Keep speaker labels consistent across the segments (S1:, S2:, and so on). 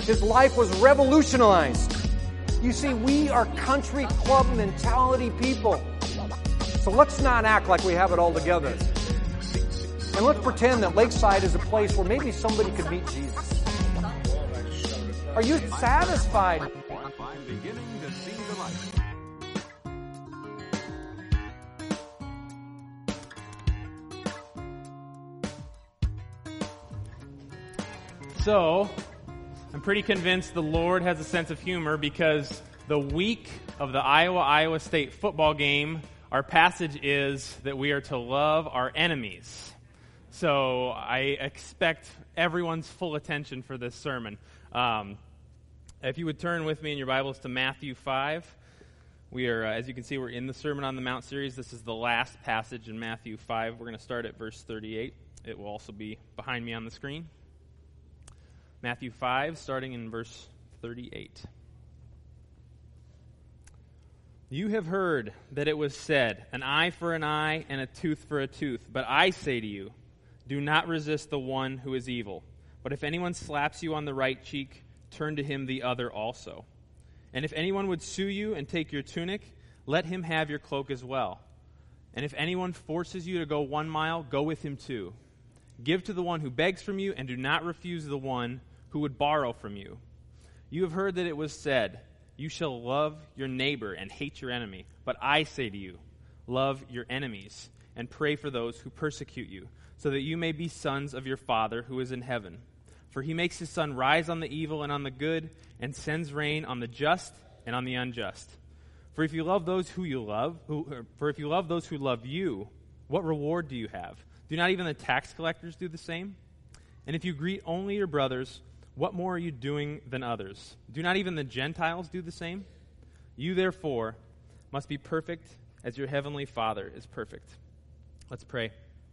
S1: His life was revolutionized. You see, we are country club mentality people. So let's not act like we have it all together. And let's pretend that Lakeside is a place where maybe somebody could meet Jesus. Are you satisfied?
S2: I'm beginning to see the light.
S3: So, I'm pretty convinced the Lord has a sense of humor because the week of the Iowa State football game, our passage is that we are to love our enemies. So I expect everyone's full attention for this sermon. If you would turn with me in your Bibles to Matthew 5. We are, as you can see, we're in the Sermon on the Mount series. This is the last passage in Matthew 5. We're going to start at verse 38. It will also be behind me on the screen. Matthew 5, starting in verse 38. You have heard that it was said, an eye for an eye and a tooth for a tooth. But I say to you, do not resist the one who is evil. But if anyone slaps you on the right cheek, turn to him the other also. And if anyone would sue you and take your tunic, let him have your cloak as well. And if anyone forces you to go 1 mile, go with him 2. Give to the one who begs from you, and do not refuse the one who would borrow from you. You have heard that it was said, you shall love your neighbor and hate your enemy. But I say to you, love your enemies and pray for those who persecute you, so that you may be sons of your Father who is in heaven. For he makes his sun rise on the evil and on the good, and sends rain on the just and on the unjust. For if you love those who love you, what reward do you have? Do not even the tax collectors do the same? And if you greet only your brothers, what more are you doing than others? Do not even the Gentiles do the same? You therefore must be perfect as your heavenly Father is perfect. Let's pray.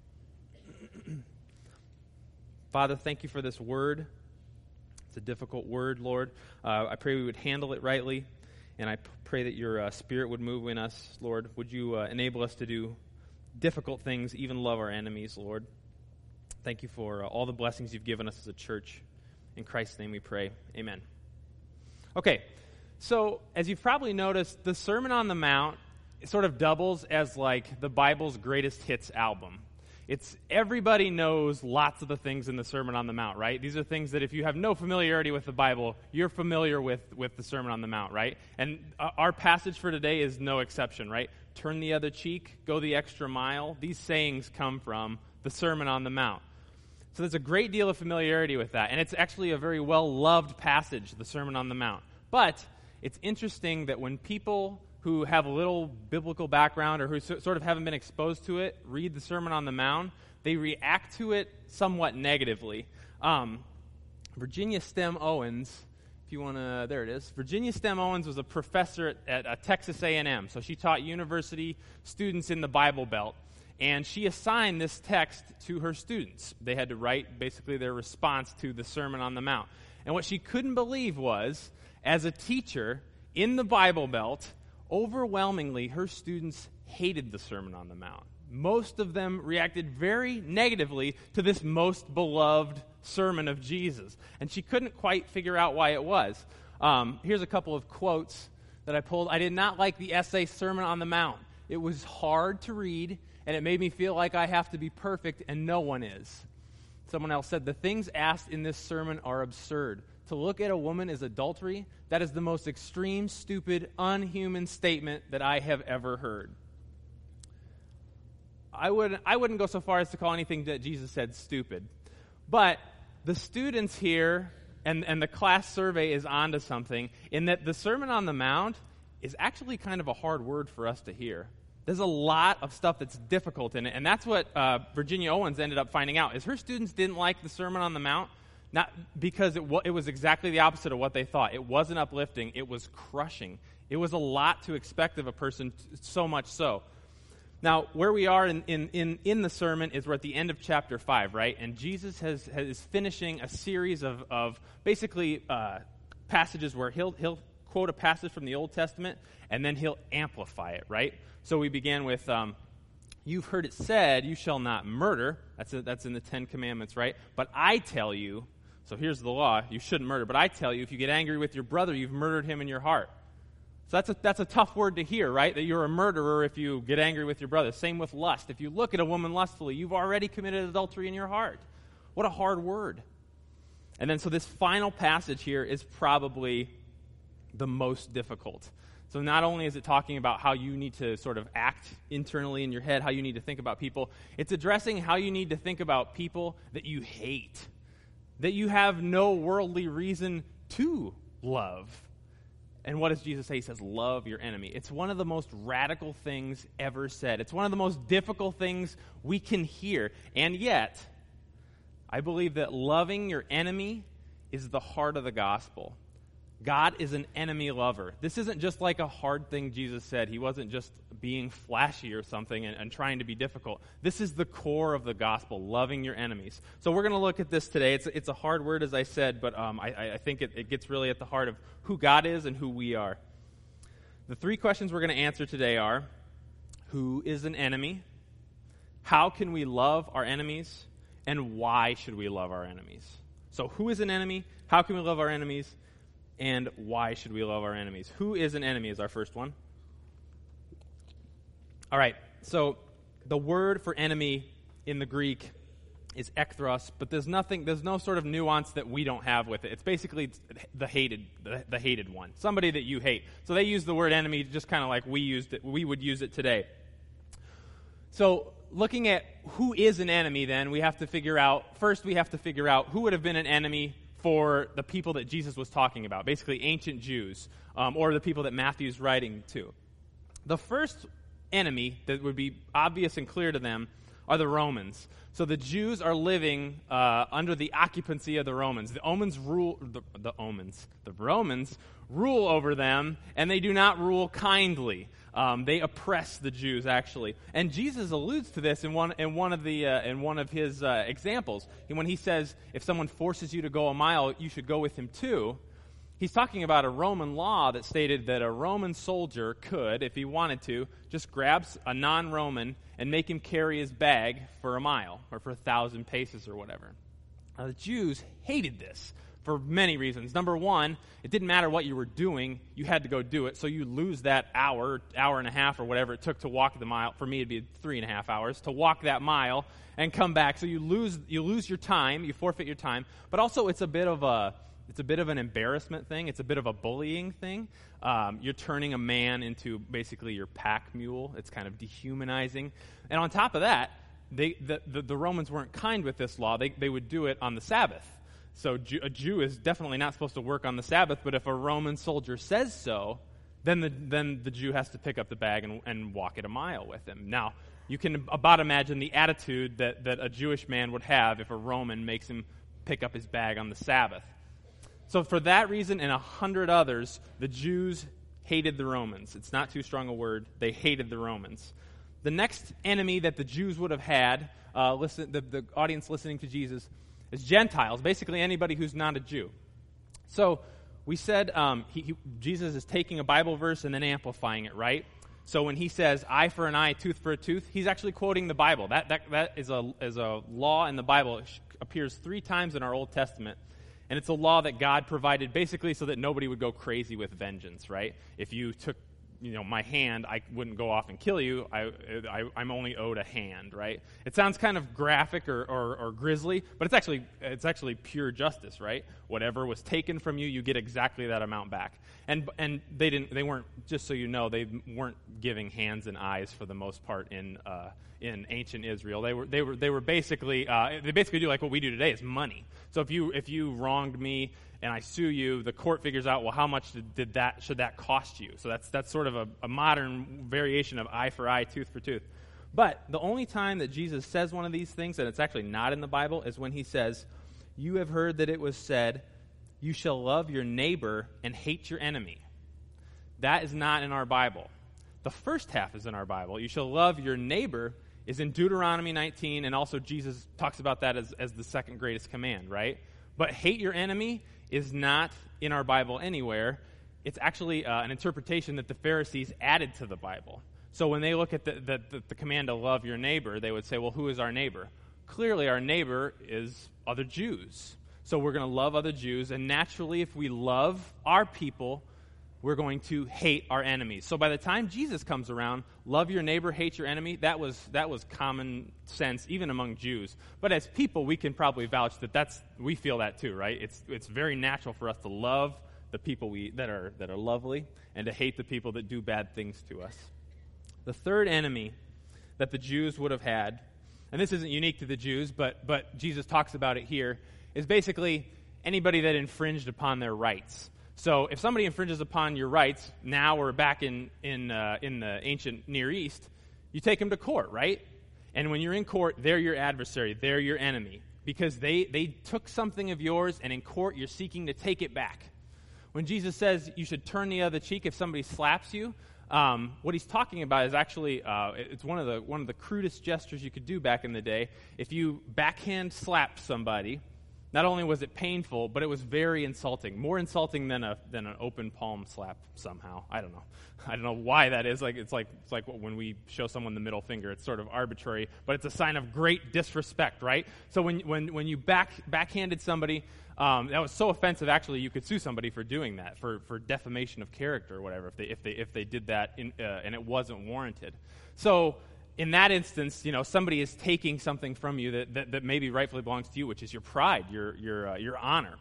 S3: Father, thank you for this word. It's a difficult word, Lord. I pray we would handle it rightly, and I pray that your Spirit would move in us, Lord. Would you enable us to do difficult things, even love our enemies, Lord. Thank you for all the blessings you've given us as a church. In Christ's name we pray. Amen. Okay, so as you've probably noticed, the Sermon on the Mount sort of doubles as like the Bible's greatest hits album. It's everybody knows lots of the things in the Sermon on the Mount, right? These are things that if you have no familiarity with the Bible, you're familiar with the Sermon on the Mount, right? And our passage for today is no exception, right? Turn the other cheek, go the extra mile. These sayings come from the Sermon on the Mount. So there's a great deal of familiarity with that, and it's actually a very well-loved passage, the Sermon on the Mount. But it's interesting that when people who have a little biblical background or who sort of haven't been exposed to it read the Sermon on the Mount, they react to it somewhat negatively. Virginia Stem Owens, if you want to, there it is. Virginia Stem Owens was a professor at Texas A&M, so she taught university students in the Bible Belt. And she assigned this text to her students. They had to write basically their response to the Sermon on the Mount. And what she couldn't believe was, as a teacher in the Bible Belt, overwhelmingly her students hated the Sermon on the Mount. Most of them reacted very negatively to this most beloved sermon of Jesus. And she couldn't quite figure out why it was. Here's a couple of quotes that I pulled. I did not like the essay Sermon on the Mount. It was hard to read, and it made me feel like I have to be perfect, and no one is. Someone else said, the things asked in this sermon are absurd. To look at a woman is adultery. That is the most extreme, stupid, unhuman statement that I have ever heard. I wouldn't go so far as to call anything that Jesus said stupid. But the students here and the class survey is onto something in that the Sermon on the Mount is actually kind of a hard word for us to hear. There's a lot of stuff that's difficult in it, and that's what Virginia Owens ended up finding out, is her students didn't like the Sermon on the Mount, not because it was exactly the opposite of what they thought. It wasn't uplifting. It was crushing. It was a lot to expect of a person, so much so. Now, where we are in the sermon is we're at the end of chapter 5, right? And Jesus is finishing a series of basically passages where he'll quote a passage from the Old Testament, and then he'll amplify it, right? So we began with, you've heard it said, you shall not murder. That's in the Ten Commandments, right? But I tell you, So here's the law. You shouldn't murder. But I tell you, if you get angry with your brother, you've murdered him in your heart. So that's a tough word to hear, right? That you're a murderer if you get angry with your brother. Same with lust. If you look at a woman lustfully, you've already committed adultery in your heart. What a hard word. And then so this final passage here is probably the most difficult. So not only is it talking about how you need to sort of act internally in your head, how you need to think about people, it's addressing how you need to think about people that you hate, that you have no worldly reason to love. And what does Jesus say? He says, love your enemy. It's one of the most radical things ever said. It's one of the most difficult things we can hear. And yet, I believe that loving your enemy is the heart of the gospel. God is an enemy lover. This isn't just like a hard thing Jesus said. He wasn't just being flashy or something and trying to be difficult. This is the core of the gospel, loving your enemies. So we're going to look at this today. It's a hard word, as I said, but I think it gets really at the heart of who God is and who we are. The three questions we're going to answer today are, who is an enemy? How can we love our enemies? And why should we love our enemies? So who is an enemy? How can we love our enemies? And why should we love our enemies? Who is an enemy is our first one. All right, so the word for enemy in the Greek is ekthros, but there's no sort of nuance that we don't have with it. It's basically the hated one, somebody that you hate. So they use the word enemy just kind of like we would use it today. So looking at who is an enemy, then we have to figure out who would have been an enemy for the people that Jesus was talking about, basically ancient Jews, or the people that Matthew's writing to. The first enemy that would be obvious and clear to them are the Romans. So the Jews are living under the occupancy of the Romans. The Romans rule over them, and they do not rule kindly. They oppress the Jews, actually, and Jesus alludes to this in one of his examples. When he says, "If someone forces you to go a mile, you should go with him too," he's talking about a Roman law that stated that a Roman soldier could, if he wanted to, just grab a non-Roman and make him carry his bag for a mile or for 1,000 paces or whatever. Now, the Jews hated this for many reasons. Number one, it didn't matter what you were doing, you had to go do it, so you lose that hour and a half, or whatever it took to walk the mile. For me, it'd be 3.5 hours to walk that mile and come back. So you lose your time, you forfeit your time. But also, it's a bit of an embarrassment thing. It's a bit of a bullying thing. You're turning a man into basically your pack mule. It's kind of dehumanizing. And on top of that, the Romans weren't kind with this law. They would do it on the Sabbath. So a Jew is definitely not supposed to work on the Sabbath, but if a Roman soldier says so, then the Jew has to pick up the bag and walk it a mile with him. Now, you can about imagine the attitude that a Jewish man would have if a Roman makes him pick up his bag on the Sabbath. So for that reason and 100 others, the Jews hated the Romans. It's not too strong a word. They hated the Romans. The next enemy that the Jews would have had, the audience listening to Jesus, is Gentiles, basically anybody who's not a Jew. So we said Jesus is taking a Bible verse and then amplifying it, right? So when he says eye for an eye, tooth for a tooth, he's actually quoting the Bible. That is a law in the Bible. It appears 3 times in our Old Testament. And it's a law that God provided basically so that nobody would go crazy with vengeance, right? If you took my hand, I wouldn't go off and kill you. I'm only owed a hand, right? It sounds kind of graphic or grisly, but it's actually pure justice, right? Whatever was taken from you, you get exactly that amount back. And they weren't, just so you know, they weren't giving hands and eyes for the most part in ancient Israel. They were basically they basically do like what we do today, is money. So if you wronged me and I sue you, the court figures out, well, how much should that cost you? So that's sort of a modern variation of eye for eye, tooth for tooth. But the only time that Jesus says one of these things, and it's actually not in the Bible, is when he says, "You have heard that it was said, you shall love your neighbor and hate your enemy." That is not in our Bible. The first half is in our Bible. You shall love your neighbor is in Deuteronomy 19, and also Jesus talks about that as the second greatest command, right? But hate your enemy is not in our Bible anywhere. It's actually an interpretation that the Pharisees added to the Bible. So when they look at the command to love your neighbor, they would say, well, who is our neighbor? Clearly our neighbor is other Jews. So we're going to love other Jews, and naturally, if we love our people, we're going to hate our enemies. So by the time Jesus comes around, love your neighbor, hate your enemy, that was common sense, even among Jews. But as people, we can probably vouch that we feel that too, right? It's very natural for us to love the people that are lovely, and to hate the people that do bad things to us. The third enemy that the Jews would have had, and this isn't unique to the Jews, but Jesus talks about it here, is basically anybody that infringed upon their rights. So if somebody infringes upon your rights, now or back in the ancient Near East, you take them to court, right? And when you're in court, they're your adversary, they're your enemy, because they took something of yours, and in court you're seeking to take it back. When Jesus says you should turn the other cheek if somebody slaps you, what he's talking about is actually it's one of the crudest gestures you could do back in the day. If you backhand slapped somebody, not only was it painful, but it was very insulting. More insulting than an open palm slap somehow. I don't know why that is. It's like when we show someone the middle finger. It's sort of arbitrary, but it's a sign of great disrespect, right? So when you backhanded somebody, that was so offensive. Actually, you could sue somebody for doing that, for defamation of character or whatever, if they did that and it wasn't warranted. So in that instance, somebody is taking something from you that maybe rightfully belongs to you, which is your pride, your honor.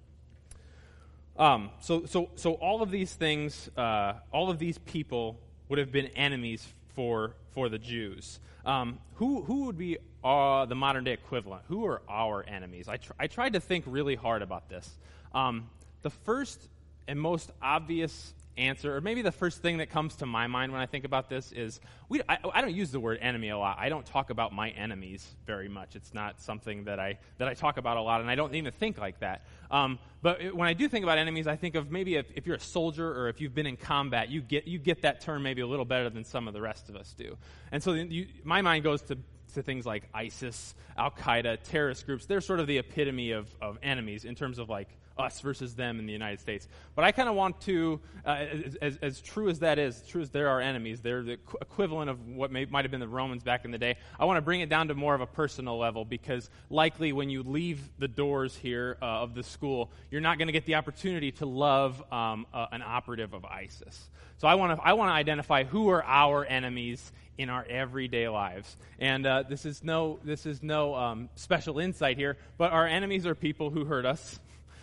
S3: So all of these things, all of these people would have been enemies for the Jews. Who would be the modern day equivalent? Who are our enemies? I tried to think really hard about this. The first and most obvious answer, or maybe the first thing that comes to my mind when I think about this is, I don't use the word enemy a lot. I don't talk about my enemies very much. It's not something that I talk about a lot, and I don't even think like that. But when I do think about enemies, I think of maybe if you're a soldier or if you've been in combat, you get that term maybe a little better than some of the rest of us do. And so my mind goes to things like ISIS, Al-Qaeda, terrorist groups. They're sort of the epitome of enemies in terms of like us versus them in the United States. But I kind of want to, as true as that is, true as there are enemies, they're the equivalent of what might have been the Romans back in the day. I want to bring it down to more of a personal level, because likely when you leave the doors here of the school, you're not going to get the opportunity to love an operative of ISIS. So I want to identify who are our enemies in our everyday lives. And this is no special insight here, but our enemies are people who hurt us.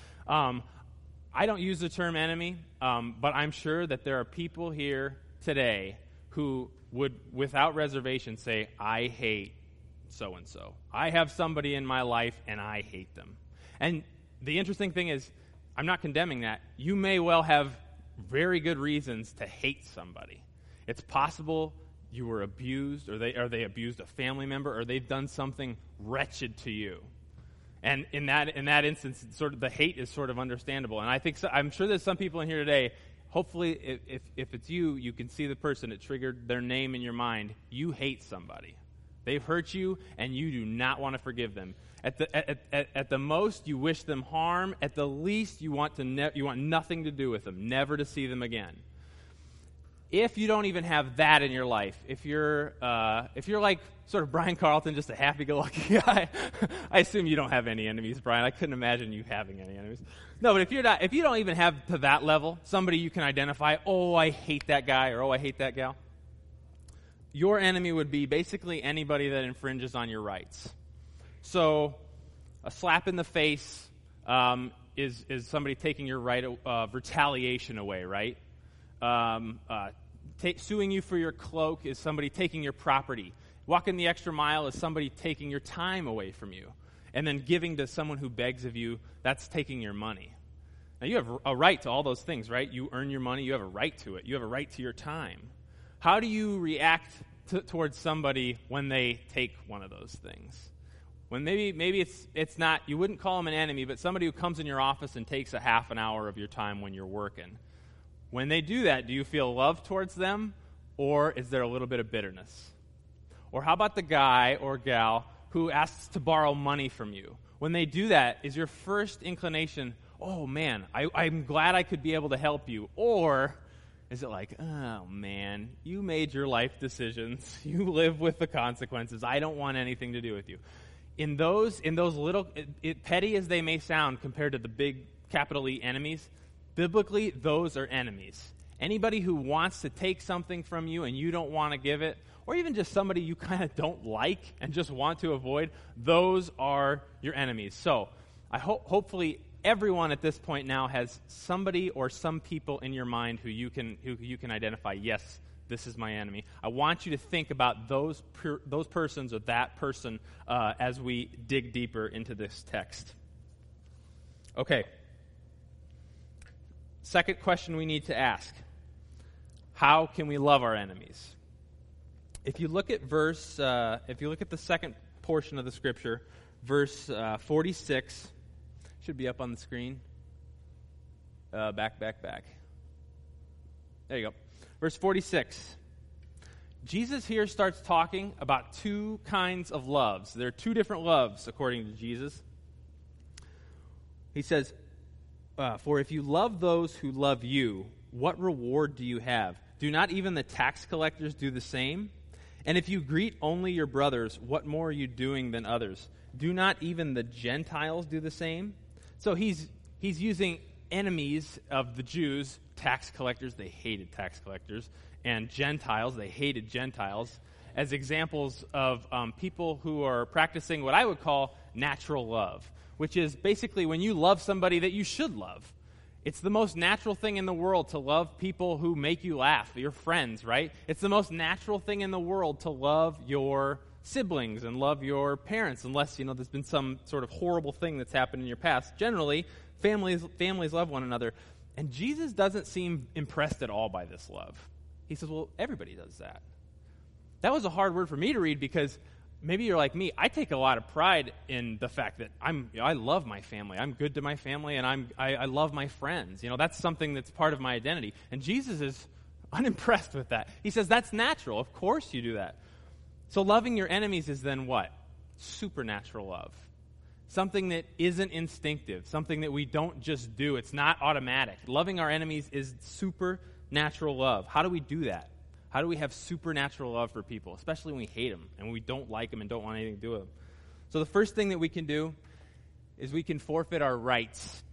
S3: I don't use the term enemy, but I'm sure that there are people here today who would, without reservation, say, I hate so-and-so. I have somebody in my life, and I hate them. And the interesting thing is, I'm not condemning that. You may well have very good reasons to hate somebody. It's possible you were abused, or they abused a family member, or they've done something wretched to you. And in that instance, sort of the hate is sort of understandable. And I'm sure there's some people in here today. Hopefully, if it's you, you can see the person. It triggered their name in your mind. You hate somebody. They've hurt you, and you do not want to forgive them. At the most, you wish them harm. At the least, you want nothing to do with them, never to see them again. If you don't even have that in your life, if you're like sort of Brian Carlton, just a happy-go-lucky guy, I assume you don't have any enemies, Brian. I couldn't imagine you having any enemies. No, but if you don't even have to that level, somebody you can identify, oh, I hate that guy, or oh, I hate that gal, your enemy would be basically anybody that infringes on your rights. So a slap in the face is somebody taking your right of retaliation away, right? Suing you for your cloak is somebody taking your property. Walking the extra mile is somebody taking your time away from you. And then giving to someone who begs of you, that's taking your money. Now, you have a right to all those things, right? You earn your money. You have a right to it. You have a right to your time. How do you react towards somebody when they take one of those things? When maybe it's not, you wouldn't call them an enemy, but somebody who comes in your office and takes a half an hour of your time when you're working. When they do that, do you feel love towards them, or is there a little bit of bitterness? Or how about the guy or gal who asks to borrow money from you? When they do that, is your first inclination, oh man, I'm glad I could be able to help you? Or is it like, oh man, you made your life decisions. You live with the consequences. I don't want anything to do with you. in those little, petty as they may sound compared to the big capital E enemies, biblically, those are enemies. Anybody who wants to take something from you and you don't want to give it, or even just somebody you kind of don't like and just want to avoid, those are your enemies. So I hopefully everyone at this point now has somebody or some people in your mind who you can identify, yes, this is my enemy. I want you to think about those persons or that person as we dig deeper into this text. Okay. Second question we need to ask. How can we love our enemies? If you look at the second portion of the scripture, verse 46, should be up on the screen. Back. There you go. Verse 46. Jesus here starts talking about two kinds of loves. There are two different loves, according to Jesus. He says, for if you love those who love you, what reward do you have? Do not even the tax collectors do the same? And if you greet only your brothers, what more are you doing than others? Do not even the Gentiles do the same? So he's using enemies of the Jews, tax collectors, they hated tax collectors, and Gentiles, they hated Gentiles, as examples of people who are practicing what I would call natural love, which is basically when you love somebody that you should love. It's the most natural thing in the world to love people who make you laugh, your friends, right? It's the most natural thing in the world to love your siblings and love your parents, unless, there's been some sort of horrible thing that's happened in your past. Generally, families love one another. And Jesus doesn't seem impressed at all by this love. He says, well, everybody does that. That was a hard word for me to read because maybe you're like me. I take a lot of pride in the fact that I love my family. I'm good to my family, and I love my friends. That's something that's part of my identity. And Jesus is unimpressed with that. He says, that's natural. Of course you do that. So loving your enemies is then what? Supernatural love. Something that isn't instinctive. Something that we don't just do. It's not automatic. Loving our enemies is supernatural love. How do we do that? How do we have supernatural love for people, especially when we hate them and we don't like them and don't want anything to do with them? So the first thing that we can do is we can forfeit our rights.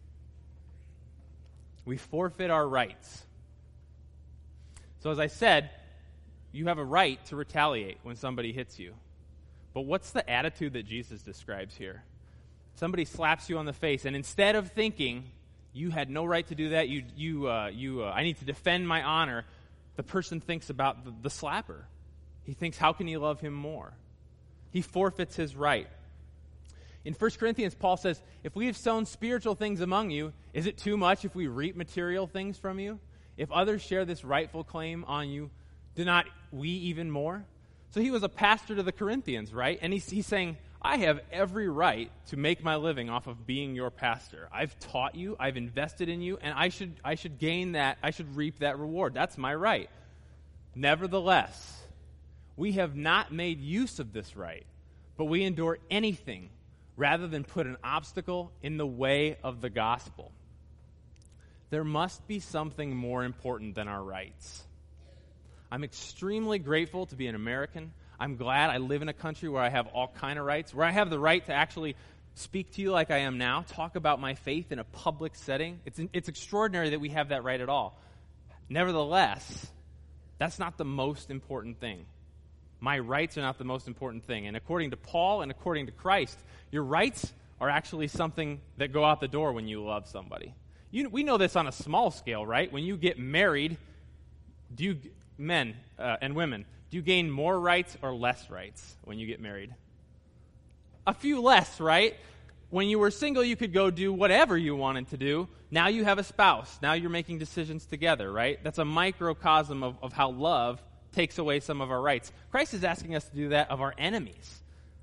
S3: We forfeit our rights. So as I said, you have a right to retaliate when somebody hits you. But what's the attitude that Jesus describes here? Somebody slaps you on the face, and instead of thinking, you had no right to do that, I need to defend my honor, the person thinks about the slapper. He thinks, how can you love him more? He forfeits his right. In 1 Corinthians, Paul says, if we have sown spiritual things among you, is it too much if we reap material things from you? If others share this rightful claim on you, do not we even more? So he was a pastor to the Corinthians, right? And he's saying, I have every right to make my living off of being your pastor. I've taught you, I've invested in you, and I should gain that, I should reap that reward. That's my right. Nevertheless, we have not made use of this right, but we endure anything rather than put an obstacle in the way of the gospel. There must be something more important than our rights. I'm extremely grateful to be an American. I'm glad I live in a country where I have all kind of rights, where I have the right to actually speak to you like I am now, talk about my faith in a public setting. It's extraordinary that we have that right at all. Nevertheless, that's not the most important thing. My rights are not the most important thing. And according to Paul and according to Christ, your rights are actually something that go out the door when you love somebody. We know this on a small scale, right? When you get married, men and women, do you gain more rights or less rights when you get married? A few less, right? When you were single, you could go do whatever you wanted to do. Now you have a spouse. Now you're making decisions together, right? That's a microcosm of how love takes away some of our rights. Christ is asking us to do that of our enemies.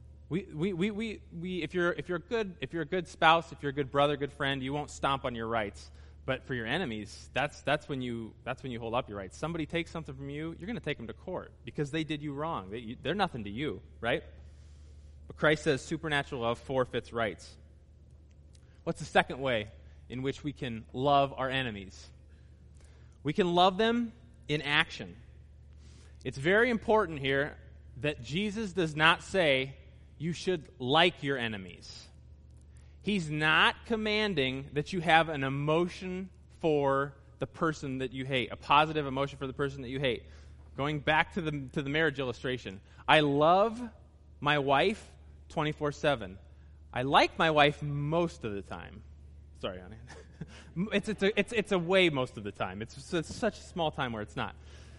S3: If you're a good spouse, if you're a good brother, good friend, you won't stomp on your rights. But for your enemies, that's when you hold up your rights. Somebody takes something from you, you're going to take them to court because they did you wrong. They're nothing to you, right? But Christ says supernatural love forfeits rights. What's the second way in which we can love our enemies? We can love them in action. It's very important here that Jesus does not say, you should like your enemies. He's not commanding that you have an emotion for the person that you hate, a positive emotion for the person that you hate. Going back to the marriage illustration, I love my wife 24/7. I like my wife most of the time. Sorry, honey. It's a way most of the time. It's such a small time where it's not.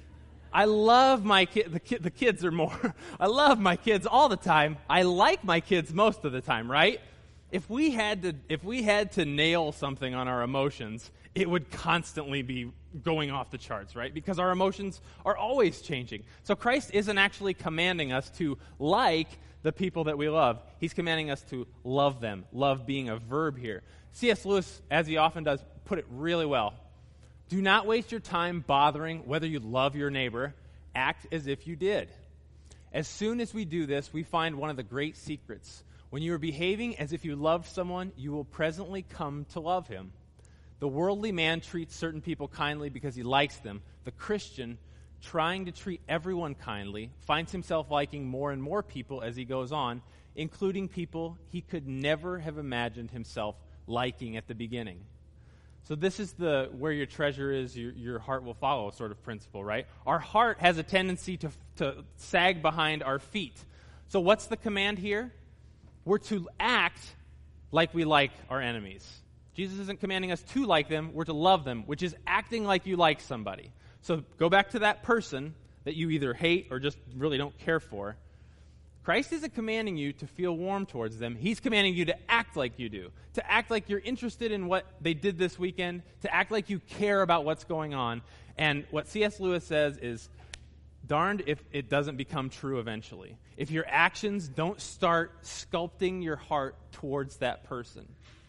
S3: I love my kids. The kids are more. I love my kids all the time. I like my kids most of the time, right? If we had to nail something on our emotions, it would constantly be going off the charts, right? Because our emotions are always changing. So Christ isn't actually commanding us to like the people that we love. He's commanding us to love them. Love being a verb here. C.S. Lewis, as he often does, put it really well. Do not waste your time bothering whether you love your neighbor. Act as if you did. As soon as we do this, we find one of the great secrets. When you are behaving as if you loved someone, you will presently come to love him. The worldly man treats certain people kindly because he likes them. The Christian, trying to treat everyone kindly, finds himself liking more and more people as he goes on, including people he could never have imagined himself liking at the beginning. So this is the where your treasure is, your heart will follow sort of principle, right? Our heart has a tendency to sag behind our feet. So what's the command here? We're to act like we like our enemies. Jesus isn't commanding us to like them, we're to love them, which is acting like you like somebody. So go back to that person that you either hate or just really don't care for. Christ isn't commanding you to feel warm towards them. He's commanding you to act like you do, to act like you're interested in what they did this weekend, to act like you care about what's going on. And what C.S. Lewis says is, darned if it doesn't become true eventually. If your actions don't start sculpting your heart towards that person.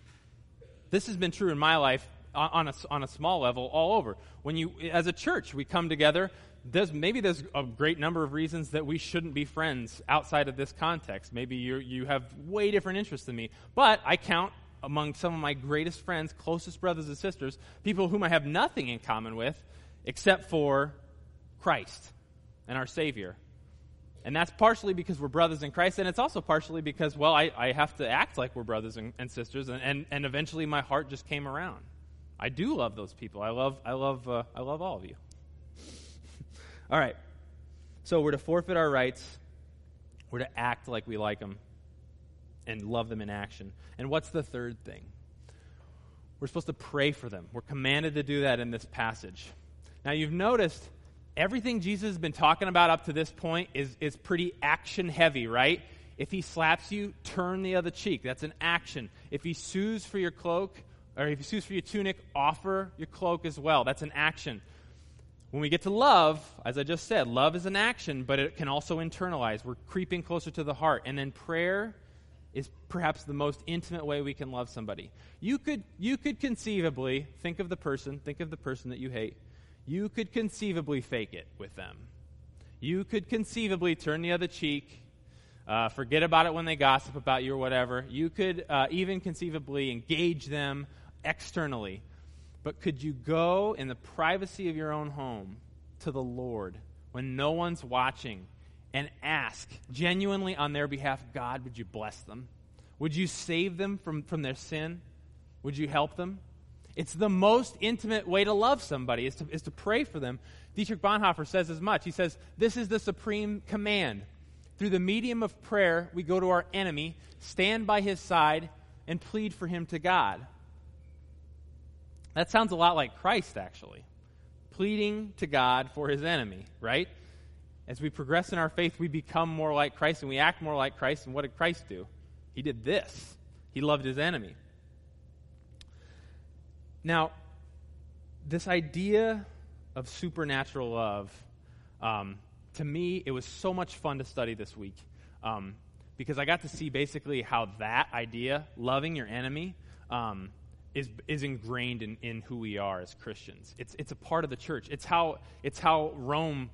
S3: This has been true in my life on a small level all over. When you, as a church, we come together, there's a great number of reasons that we shouldn't be friends outside of this context. Maybe you have way different interests than me. But I count among some of my greatest friends, closest brothers and sisters, people whom I have nothing in common with except for Christ and our Savior. And that's partially because we're brothers in Christ, and it's also partially because, well, I have to act like we're brothers and sisters, and eventually my heart just came around. I do love those people. I love all of you. All right. So we're to forfeit our rights. We're to act like we like them and love them in action. And what's the third thing? We're supposed to pray for them. We're commanded to do that in this passage. Now, you've noticed everything Jesus has been talking about up to this point is pretty action-heavy, right? If he slaps you, turn the other cheek. That's an action. If he sues for your cloak, or if he sues for your tunic, offer your cloak as well. That's an action. When we get to love, as I just said, love is an action, but it can also internalize. We're creeping closer to the heart. And then prayer is perhaps the most intimate way we can love somebody. You could conceivably think of the person that you hate. You could conceivably fake it with them. You could conceivably turn the other cheek, forget about it when they gossip about you or whatever. You could even conceivably engage them externally. But could you go in the privacy of your own home to the Lord when no one's watching and ask genuinely on their behalf, God, would you bless them? Would you save them from their sin? Would you help them? It's the most intimate way to love somebody, is to pray for them. Dietrich Bonhoeffer says as much. He says, this is the supreme command. Through the medium of prayer, we go to our enemy, stand by his side, and plead for him to God. That sounds a lot like Christ, actually. Pleading to God for his enemy, right? As we progress in our faith, we become more like Christ, and we act more like Christ. And what did Christ do? He did this. He loved his enemy. Now, this idea of supernatural love, to me, it was so much fun to study this week because I got to see basically how that idea, loving your enemy, is ingrained in who we are as Christians. It's a part of the church. It's how Rome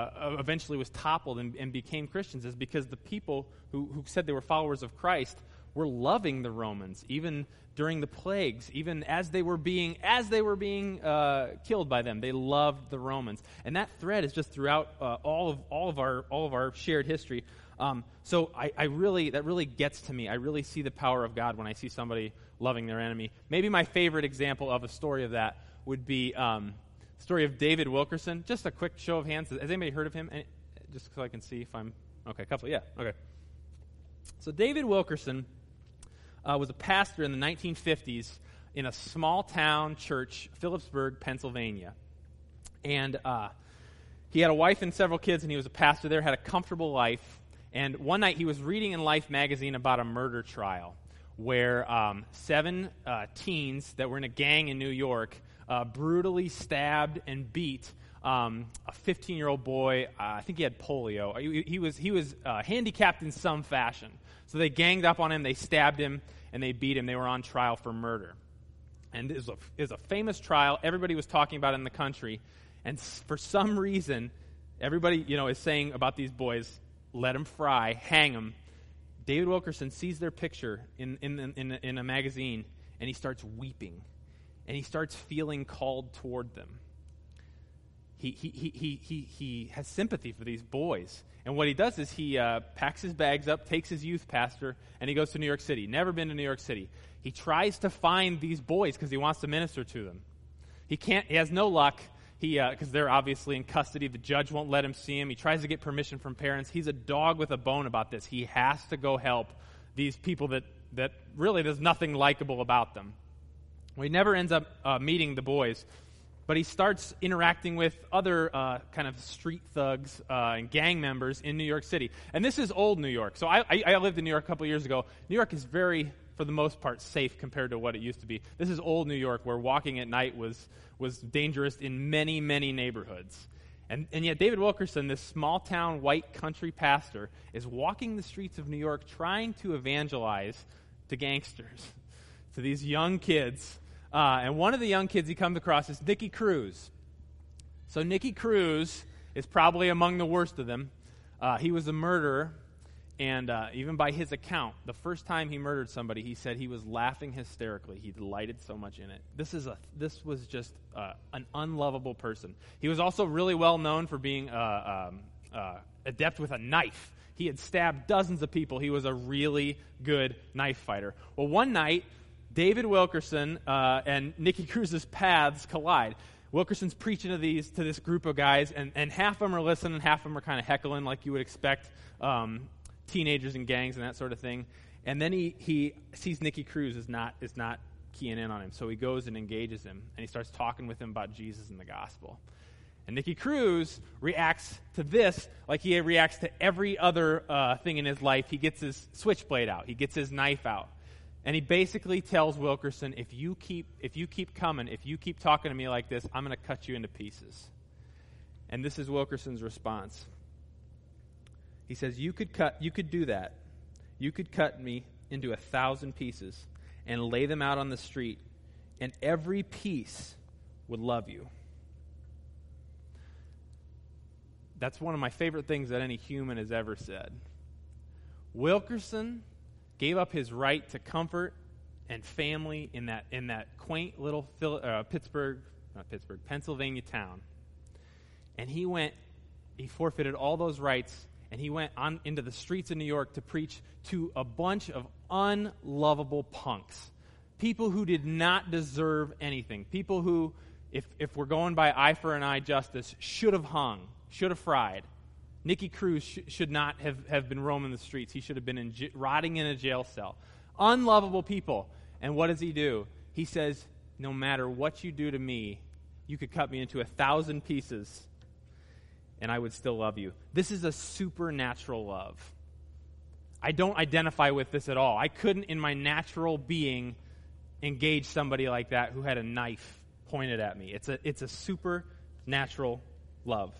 S3: eventually was toppled and became Christians, is because the people who said they were followers of Christ were loving the Romans, even during the plagues, even as they were being killed by them. They loved the Romans, and that thread is just throughout all of our shared history. So that really gets to me. I really see the power of God when I see somebody loving their enemy. Maybe my favorite example of a story of that would be the story of David Wilkerson. Just a quick show of hands. Has anybody heard of him? Just so I can see if I'm okay. A couple, yeah, okay. So David Wilkerson was a pastor in the 1950s in a small town church, Phillipsburg, Pennsylvania. And he had a wife and several kids, and he was a pastor there, had a comfortable life. And one night he was reading in Life magazine about a murder trial where 7 teens that were in a gang in New York brutally stabbed and beat a 15-year-old boy. I think he had polio. He was handicapped in some fashion. So they ganged up on him, they stabbed him, and they beat him. They were on trial for murder. And it was a famous trial. Everybody was talking about it in the country. And for some reason, everybody is saying about these boys, let them fry, hang them. David Wilkerson sees their picture in a magazine, and he starts weeping. And he starts feeling called toward them. He has sympathy for these boys. And what he does is he packs his bags up, takes his youth pastor, and he goes to New York City. Never been to New York City. He tries to find these boys because he wants to minister to them. He can't. He has no luck because they're obviously in custody. The judge won't let him see him. He tries to get permission from parents. He's a dog with a bone about this. He has to go help these people that really there's nothing likable about them. Well, he never ends up meeting the boys. But he starts interacting with other kind of street thugs and gang members in New York City. And this is old New York. So I lived in New York a couple years ago. New York is very, for the most part, safe compared to what it used to be. This is old New York, where walking at night was dangerous in many, many neighborhoods. And yet David Wilkerson, this small-town white country pastor, is walking the streets of New York trying to evangelize to gangsters, to these young kids. And one of the young kids he comes across is Nicky Cruz. So Nicky Cruz is probably among the worst of them. He was a murderer, and even by his account, the first time he murdered somebody, he said he was laughing hysterically. He delighted so much in it. This was just an unlovable person. He was also really well known for being adept with a knife. He had stabbed dozens of people. He was a really good knife fighter. Well, one night, David Wilkerson and Nicky Cruz's paths collide. Wilkerson's preaching to this group of guys, and half of them are listening, half of them are kind of heckling like you would expect teenagers and gangs and that sort of thing. And then he sees Nicky Cruz is not keying in on him, so he goes and engages him, and he starts talking with him about Jesus and the gospel. And Nicky Cruz reacts to this like he reacts to every other thing in his life. He gets his switchblade out. He gets his knife out. And he basically tells Wilkerson, if you keep coming, if you keep talking to me like this, I'm going to cut you into pieces. And this is Wilkerson's response. He says, you could do that. You could cut me into 1,000 pieces and lay them out on the street, and every piece would love you. That's one of my favorite things that any human has ever said. Wilkerson gave up his right to comfort and family in that quaint little Pennsylvania town. And he forfeited all those rights, and he went on into the streets of New York to preach to a bunch of unlovable punks. People who did not deserve anything. People who, if we're going by eye for an eye justice, should have hung, should have fried. Nicky Cruz should not have been roaming the streets. He should have been rotting in a jail cell. Unlovable people. And what does he do? He says, no matter what you do to me, you could cut me into 1,000 pieces, and I would still love you. This is a supernatural love. I don't identify with this at all. I couldn't, in my natural being, engage somebody like that who had a knife pointed at me. It's a supernatural love.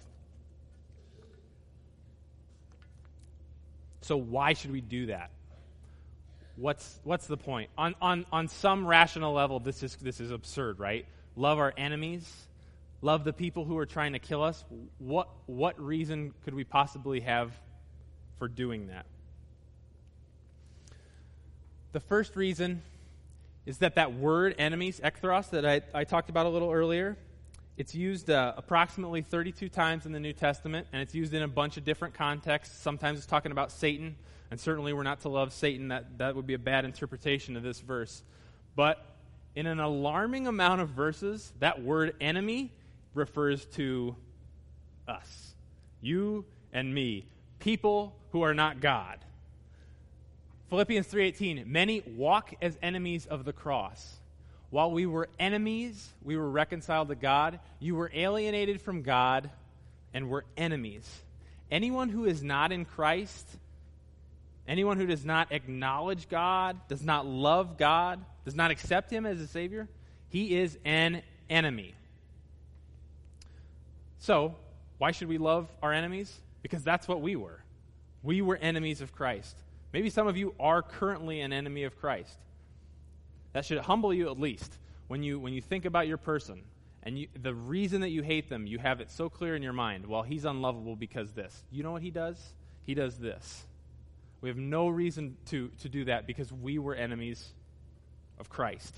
S3: So why should we do that? What's the point? On some rational level, this is absurd, right? Love our enemies, love the people who are trying to kill us. What reason could we possibly have for doing that? The first reason is that word enemies, ekthros, that I talked about a little earlier, it's used approximately 32 times in the New Testament, and it's used in a bunch of different contexts. Sometimes it's talking about Satan, and certainly we're not to love Satan. That would be a bad interpretation of this verse. But in an alarming amount of verses, that word enemy refers to us. You and me. People who are not God. Philippians 3:18, many walk as enemies of the cross. While we were enemies, we were reconciled to God. You were alienated from God and were enemies. Anyone who is not in Christ, anyone who does not acknowledge God, does not love God, does not accept him as a Savior, he is an enemy. So, why should we love our enemies? Because that's what we were. We were enemies of Christ. Maybe some of you are currently an enemy of Christ. That should humble you at least. When you think about your person, and the reason that you hate them, you have it so clear in your mind. Well, he's unlovable because this. You know what he does? He does this. We have no reason to do that because we were enemies of Christ.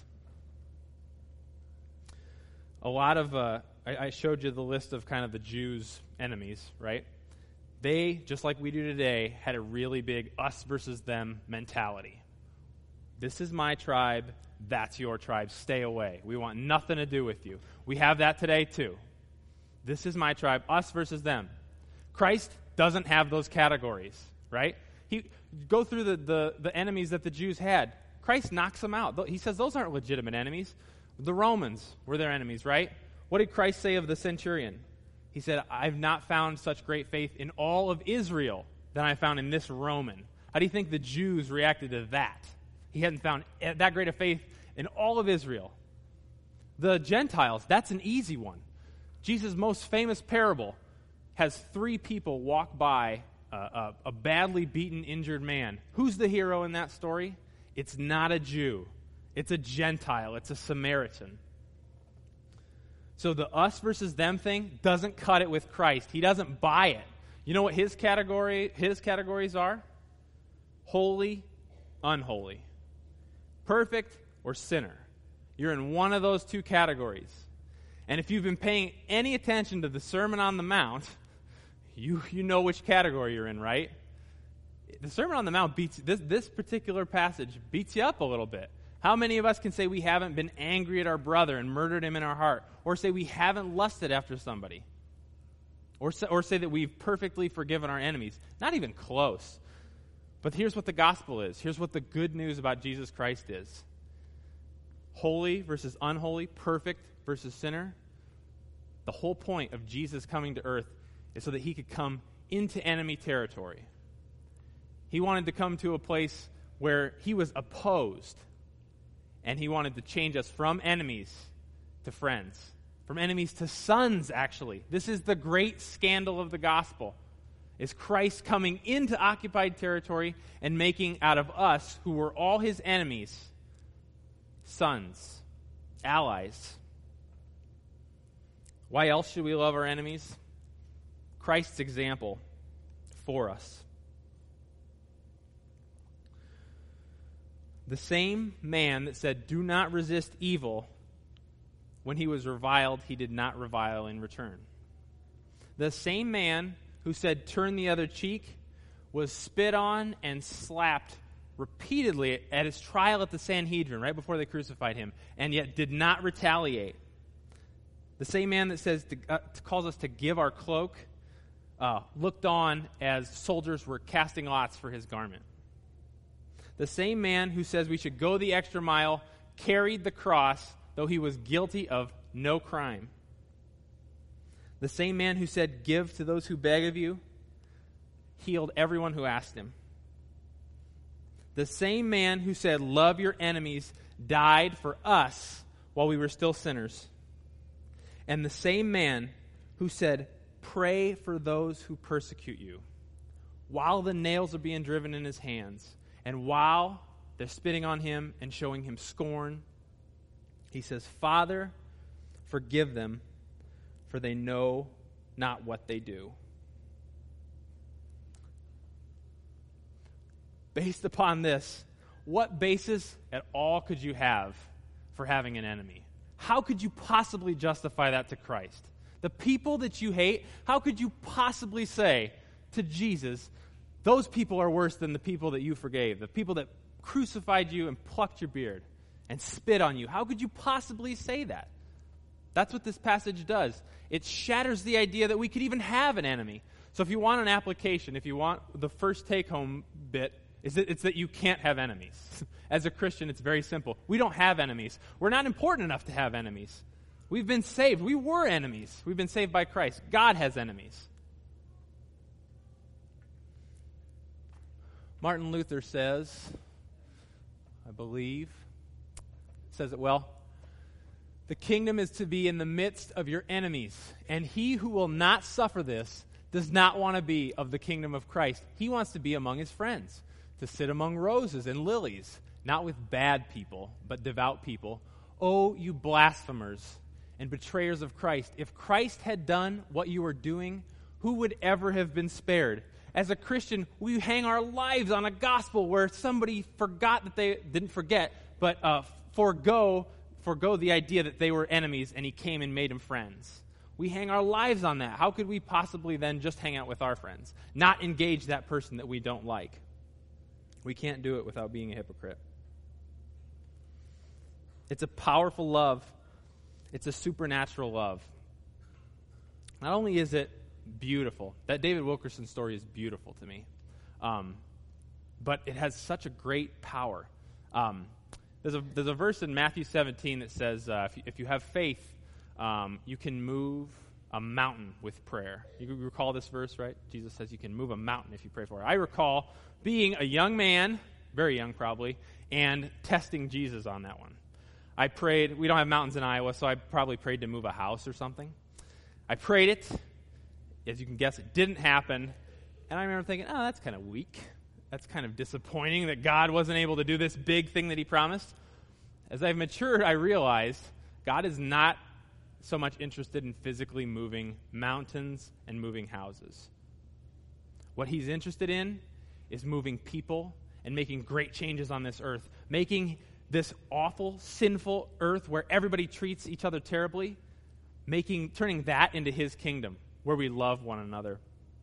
S3: A lot of, I showed you the list of kind of the Jews' enemies, right? They, just like we do today, had a really big us versus them mentality. This is my tribe, that's your tribe, stay away. We want nothing to do with you. We have that today too. This is my tribe, us versus them. Christ doesn't have those categories, right? Go through the enemies that the Jews had. Christ knocks them out. He says those aren't legitimate enemies. The Romans were their enemies, right? What did Christ say of the centurion? He said, I've not found such great faith in all of Israel than I found in this Roman. How do you think the Jews reacted to that? He hadn't found that great a faith in all of Israel. The Gentiles, that's an easy one. Jesus' most famous parable has 3 people walk by a badly beaten, injured man. Who's the hero in that story? It's not a Jew. It's a Gentile. It's a Samaritan. So the us versus them thing doesn't cut it with Christ. He doesn't buy it. You know what his categories are? Holy, unholy. Perfect or sinner. You're in one of those 2 categories. And if you've been paying any attention to the Sermon on the Mount, you know which category you're in, right? The Sermon on the Mount beats this particular passage beats you up a little bit. How many of us can say we haven't been angry at our brother and murdered him in our heart? Or say we haven't lusted after somebody? Or say that we've perfectly forgiven our enemies? Not even close. But here's what the gospel is. Here's what the good news about Jesus Christ is. Holy versus unholy, perfect versus sinner. The whole point of Jesus coming to earth is so that he could come into enemy territory. He wanted to come to a place where he was opposed. And he wanted to change us from enemies to friends. From enemies to sons, actually. This is the great scandal of the gospel. Is Christ coming into occupied territory and making out of us, who were all his enemies, sons, allies. Why else should we love our enemies? Christ's example for us. The same man that said, do not resist evil, when he was reviled, he did not revile in return. The same man who said, turn the other cheek, was spit on and slapped repeatedly at his trial at the Sanhedrin, right before they crucified him, and yet did not retaliate. The same man that says calls us to give our cloak, looked on as soldiers were casting lots for his garment. The same man who says we should go the extra mile carried the cross, though he was guilty of no crime. The same man who said, give to those who beg of you, healed everyone who asked him. The same man who said, love your enemies, died for us while we were still sinners. And the same man who said, pray for those who persecute you, while the nails are being driven in his hands, and while they're spitting on him and showing him scorn, he says, Father, forgive them, for they know not what they do. Based upon this, what basis at all could you have for having an enemy? How could you possibly justify that to Christ? The people that you hate, how could you possibly say to Jesus, those people are worse than the people that you forgave, the people that crucified you and plucked your beard and spit on you? How could you possibly say that? That's what this passage does. It shatters the idea that we could even have an enemy. So if you want an application, if you want the first take-home bit, it's that you can't have enemies. As a Christian, it's very simple. We don't have enemies. We're not important enough to have enemies. We've been saved. We were enemies. We've been saved by Christ. God has enemies. Martin Luther says, I believe, says it well, the kingdom is to be in the midst of your enemies, and he who will not suffer this does not want to be of the kingdom of Christ. He wants to be among his friends, to sit among roses and lilies, not with bad people, but devout people. Oh, you blasphemers and betrayers of Christ, if Christ had done what you were doing, who would ever have been spared? As a Christian, we hang our lives on a gospel where somebody forgot that they didn't forget, but forgo the idea that they were enemies and he came and made them friends. We hang our lives on that. How could we possibly then just hang out with our friends, not engage that person that we don't like? We can't do it without being a hypocrite. It's a powerful love. It's a supernatural love. Not only is it beautiful, that David Wilkerson story is beautiful to me, but it has such a great power. There's a verse in Matthew 17 that says, if you have faith, you can move a mountain with prayer. You recall this verse, right? Jesus says you can move a mountain if you pray for it. I recall being a young man, very young probably, and testing Jesus on that one. I prayed, we don't have mountains in Iowa, so I probably prayed to move a house or something. I prayed it. As you can guess, it didn't happen. And I remember thinking, oh, that's kind of weak. That's kind of disappointing that God wasn't able to do this big thing that he promised. As I've matured, I realized God is not so much interested in physically moving mountains and moving houses. What he's interested in is moving people and making great changes on this earth, making this awful, sinful earth where everybody treats each other terribly, turning that into his kingdom, where we love one another.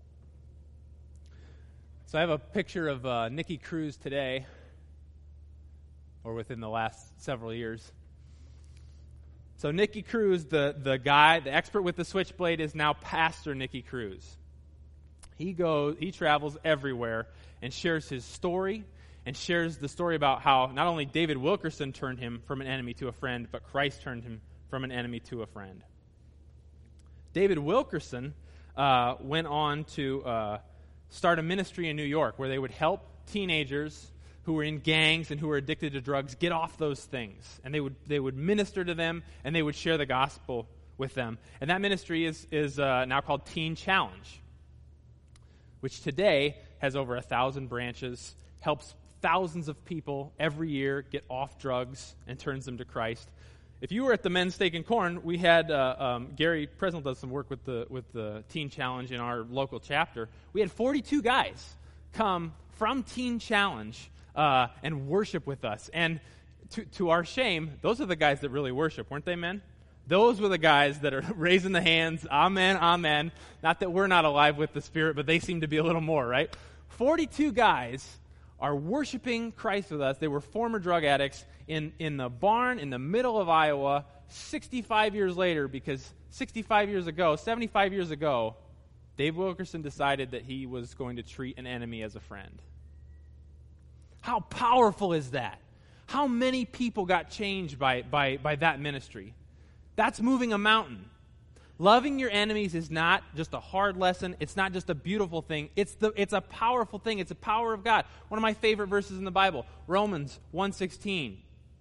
S3: So I have a picture of Nicky Cruz today, or within the last several years. So Nicky Cruz, the guy, the expert with the switchblade, is now Pastor Nicky Cruz. He travels everywhere and shares his story, and shares the story about how not only David Wilkerson turned him from an enemy to a friend, but Christ turned him from an enemy to a friend. David Wilkerson went on to start a ministry in New York where they would help teenagers who were in gangs and who were addicted to drugs get off those things. And they would minister to them, and they would share the gospel with them. And that ministry is now called Teen Challenge, which today has over 1,000 branches, helps thousands of people every year get off drugs and turns them to Christ. If you were at the Men's Steak and Corn, we had Gary Presnell does some work with the Teen Challenge in our local chapter. We had 42 guys come from Teen Challenge and worship with us. And to our shame, those are the guys that really worship, weren't they, men? Those were the guys that are raising the hands, amen, amen. Not that we're not alive with the Spirit, but they seem to be a little more, right? 42 guys are worshiping Christ with us. They were former drug addicts in the barn in the middle of Iowa 65 years later, because 75 years ago, Dave Wilkerson decided that he was going to treat an enemy as a friend. How powerful is that? How many people got changed by that ministry? That's moving a mountain. Loving your enemies is not just a hard lesson. It's not just a beautiful thing. It's a powerful thing. It's a power of God. One of my favorite verses in the Bible, Romans 1:16.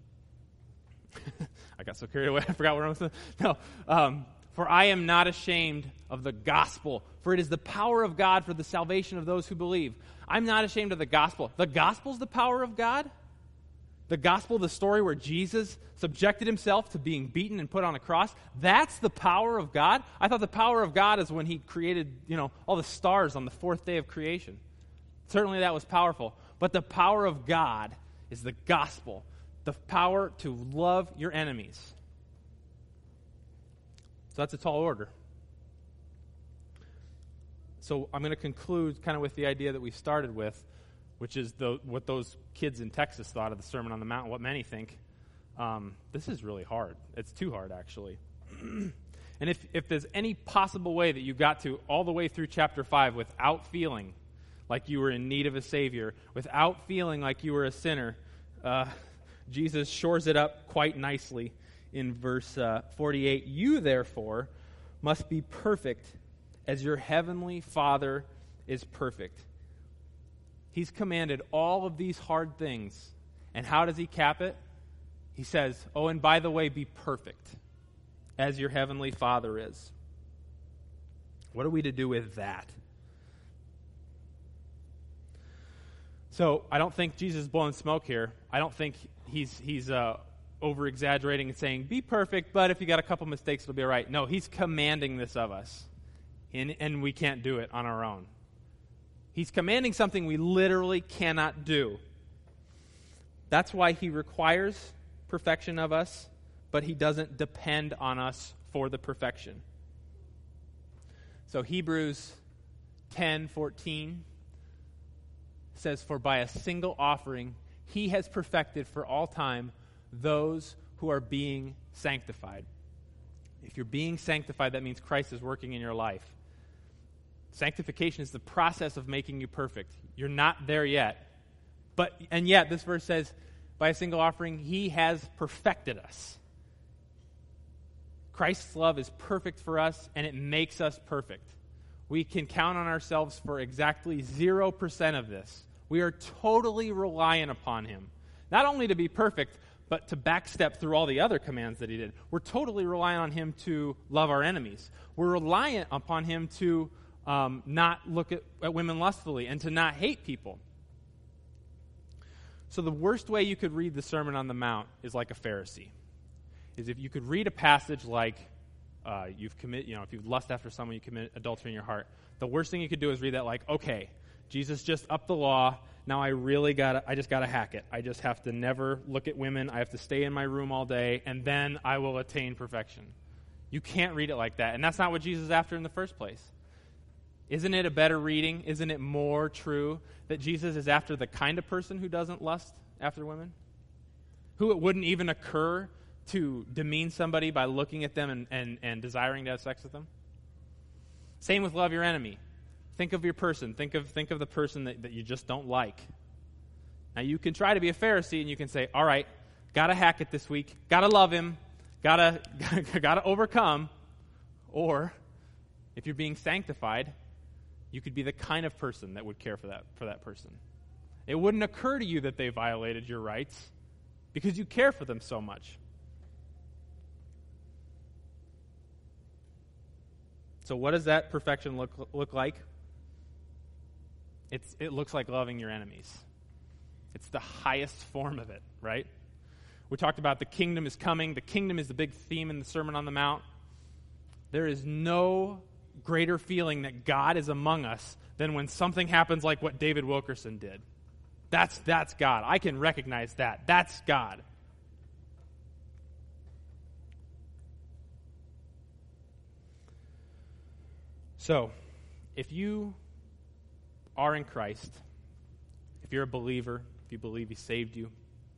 S3: I got so carried away, I forgot what Romans said. No. For I am not ashamed of the gospel, for it is the power of God for the salvation of those who believe. I'm not ashamed of the gospel. The gospel's the power of God? The gospel, the story where Jesus subjected himself to being beaten and put on a cross, that's the power of God? I thought the power of God is when he created, all the stars on the fourth day of creation. Certainly that was powerful. But the power of God is the gospel, the power to love your enemies. So that's a tall order. So I'm going to conclude kind of with the idea that we started with, which is what those kids in Texas thought of the Sermon on the Mount, what many think. This is really hard. It's too hard, actually. And if there's any possible way that you got to all the way through chapter 5 without feeling like you were in need of a Savior, without feeling like you were a sinner, Jesus shores it up quite nicely in verse 48. You, therefore, must be perfect as your heavenly Father is perfect. He's commanded all of these hard things. And how does he cap it? He says, oh, and by the way, be perfect as your heavenly Father is. What are we to do with that? So I don't think Jesus is blowing smoke here. I don't think he's over-exaggerating and saying, be perfect, but if you got a couple mistakes, it'll be all right. No, he's commanding this of us, and we can't do it on our own. He's commanding something we literally cannot do. That's why he requires perfection of us, but he doesn't depend on us for the perfection. So Hebrews 10:14 says, for by a single offering he has perfected for all time those who are being sanctified. If you're being sanctified, that means Christ is working in your life. Sanctification is the process of making you perfect. You're not there yet. And yet, this verse says, by a single offering, he has perfected us. Christ's love is perfect for us, and it makes us perfect. We can count on ourselves for exactly 0% of this. We are totally reliant upon him. Not only to be perfect, but to backstep through all the other commands that he did. We're totally reliant on him to love our enemies. We're reliant upon him to not look at women lustfully and to not hate people. So the worst way you could read the Sermon on the Mount is like a Pharisee. Is if you could read a passage like if you lust after someone, you commit adultery in your heart. The worst thing you could do is read that like, okay, Jesus just upped the law. Now I just gotta hack it. I just have to never look at women. I have to stay in my room all day, and then I will attain perfection. You can't read it like that, and that's not what Jesus is after in the first place. Isn't it a better reading? Isn't it more true that Jesus is after the kind of person who doesn't lust after women? Who it wouldn't even occur to demean somebody by looking at them and desiring to have sex with them? Same with love your enemy. Think of your person. Think of the person that you just don't like. Now you can try to be a Pharisee and you can say, all right, gotta hack it this week, gotta love him, gotta overcome. Or if you're being sanctified, you could be the kind of person that would care for that person. It wouldn't occur to you that they violated your rights because you care for them so much. So what does that perfection look like? It looks like loving your enemies. It's the highest form of it, right? We talked about the kingdom is coming. The kingdom is the big theme in the Sermon on the Mount. There is no greater feeling that God is among us than when something happens like what David Wilkerson did. That's God. I can recognize that. That's God. So, if you are in Christ, if you're a believer, if you believe he saved you,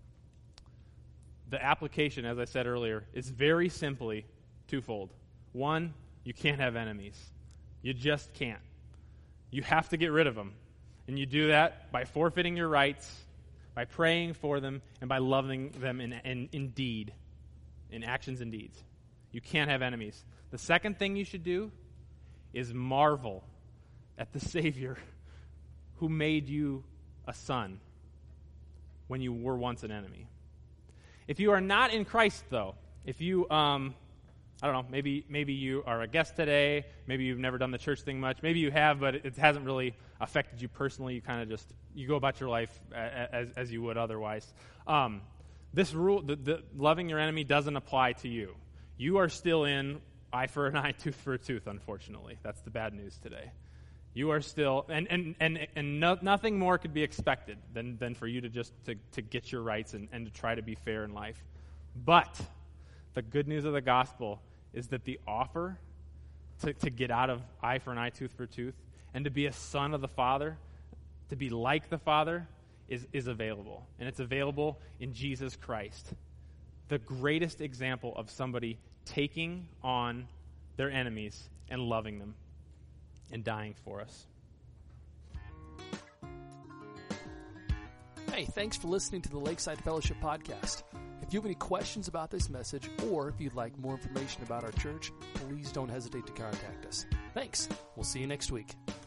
S3: the application, as I said earlier, is very simply twofold. One, you can't have enemies. You just can't. You have to get rid of them. And you do that by forfeiting your rights, by praying for them, and by loving them in deed, in actions and deeds. You can't have enemies. The second thing you should do is marvel at the Savior who made you a son when you were once an enemy. If you are not in Christ, though, if you, I don't know, maybe you are a guest today, maybe you've never done the church thing much, maybe you have, but it hasn't really affected you personally, you kind of you go about your life as you would otherwise. This rule, the loving your enemy doesn't apply to you. You are still in eye for an eye, tooth for a tooth, unfortunately. That's the bad news today. You are still, nothing more could be expected than for you to just to get your rights and to try to be fair in life. But the good news of the gospel is that the offer to get out of eye for an eye, tooth for tooth, and to be a son of the Father, to be like the Father, is available. And it's available in Jesus Christ, the greatest example of somebody taking on their enemies and loving them and dying for us.
S4: Hey, thanks for listening to the Lakeside Fellowship Podcast. If you have any questions about this message, or if you'd like more information about our church, please don't hesitate to contact us. Thanks. We'll see you next week.